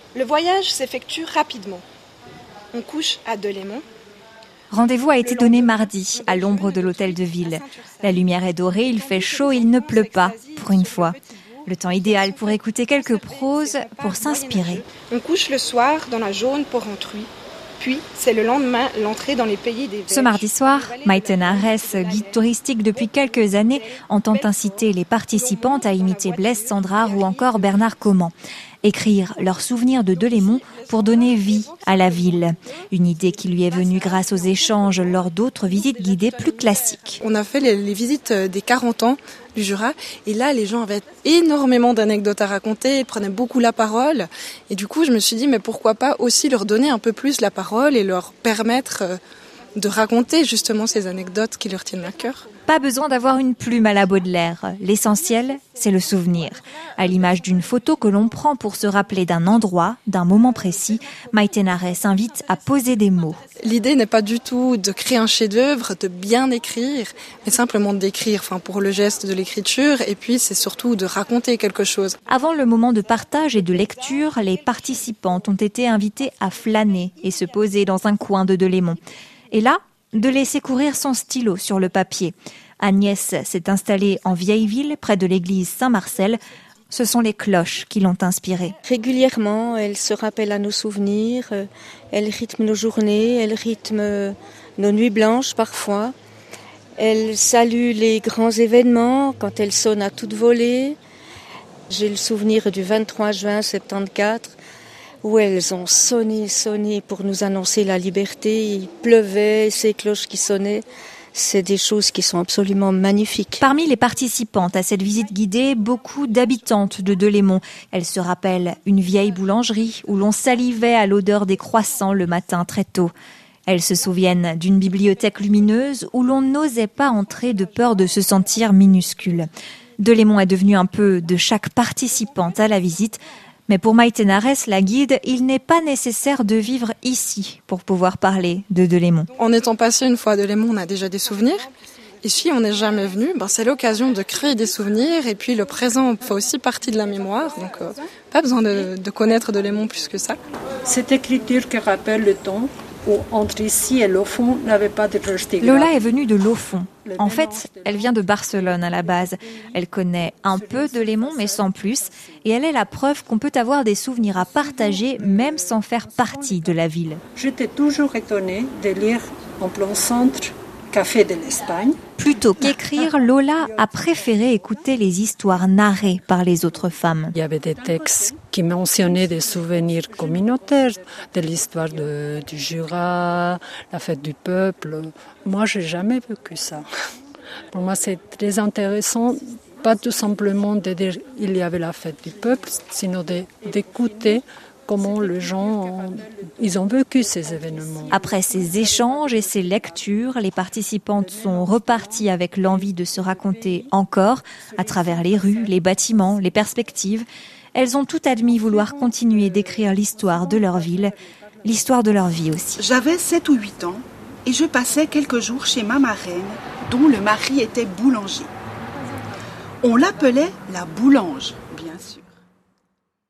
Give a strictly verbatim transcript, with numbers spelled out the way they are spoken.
Le voyage s'effectue rapidement. On couche à Delémont. Rendez-vous a été donné mardi, à l'ombre de l'hôtel de ville. La lumière est dorée, il fait chaud, il ne pleut pas, pour une fois. Le temps idéal pour écouter quelques proses, pour s'inspirer. On couche le soir dans la jaune Porrentruy. Puis, c'est le lendemain l'entrée dans les pays des Vosges. Ce mardi soir, Maïté Nares, guide touristique depuis quelques années, entend inciter les participantes à imiter Blaise Cendrars ou encore Bernard Comment. Écrire leurs souvenirs de Delémont pour donner vie à la ville. Une idée qui lui est venue grâce aux échanges lors d'autres visites guidées plus classiques. On a fait les, les visites des quarante ans du Jura et là les gens avaient énormément d'anecdotes à raconter, ils prenaient beaucoup la parole et du coup je me suis dit mais pourquoi pas aussi leur donner un peu plus la parole et leur permettre de raconter justement ces anecdotes qui leur tiennent à cœur. Pas besoin d'avoir une plume à la Baudelaire. L'essentiel, c'est le souvenir. À l'image d'une photo que l'on prend pour se rappeler d'un endroit, d'un moment précis, Maïté Nares invite à poser des mots. L'idée n'est pas du tout de créer un chef-d'œuvre, de bien écrire, mais simplement d'écrire, enfin pour le geste de l'écriture, et puis c'est surtout de raconter quelque chose. Avant le moment de partage et de lecture, les participantes ont été invitées à flâner et se poser dans un coin de Delémont. Et là, de laisser courir son stylo sur le papier. Agnès s'est installée en vieille ville, près de l'église Saint-Marcel. Ce sont les cloches qui l'ont inspirée. Régulièrement, elle se rappelle à nos souvenirs, elle rythme nos journées, elle rythme nos nuits blanches parfois. Elle salue les grands événements quand elle sonne à toute volée. J'ai le souvenir du vingt-trois juin soixante-quatorze, où elles ont sonné, sonné pour nous annoncer la liberté. Il pleuvait, ces cloches qui sonnaient. C'est des choses qui sont absolument magnifiques. Parmi les participantes à cette visite guidée, beaucoup d'habitantes de Delémont. Elles se rappellent une vieille boulangerie où l'on salivait à l'odeur des croissants le matin très tôt. Elles se souviennent d'une bibliothèque lumineuse où l'on n'osait pas entrer de peur de se sentir minuscule. Delémont est devenu un peu de chaque participante à la visite. Mais pour Maïté Nares, la guide, il n'est pas nécessaire de vivre ici pour pouvoir parler de Delémont. En étant passé une fois à Delémont, on a déjà des souvenirs. Et si on n'est jamais venu, ben c'est l'occasion de créer des souvenirs. Et puis le présent fait aussi partie de la mémoire. Donc euh, pas besoin de, de connaître Delémont plus que ça. Cette écriture qui rappelle le temps où entre ici et Lofond n'avait pas de rejeté. Lola est venue de Lofond. En fait, elle vient de Barcelone à la base. Elle connaît un peu Delémont, mais sans plus. Et elle est la preuve qu'on peut avoir des souvenirs à partager, même sans faire partie de la ville. J'étais toujours étonnée de lire en plein centre Café de l'Espagne. Plutôt qu'écrire, Lola a préféré écouter les histoires narrées par les autres femmes. Il y avait des textes qui mentionnaient des souvenirs communautaires, de l'histoire de, du Jura, la fête du peuple. Moi, j'ai jamais vécu ça. Pour moi, c'est très intéressant, pas tout simplement de dire qu'il y avait la fête du peuple, sinon de, d'écouter comment les gens ont, ils ont vécu ces événements. Après ces échanges et ces lectures, les participantes sont reparties avec l'envie de se raconter encore à travers les rues, les bâtiments, les perspectives. Elles ont toutes admis vouloir continuer d'écrire l'histoire de leur ville, l'histoire de leur vie aussi. J'avais sept ou huit ans et je passais quelques jours chez ma marraine, dont le mari était boulanger. On l'appelait la boulange.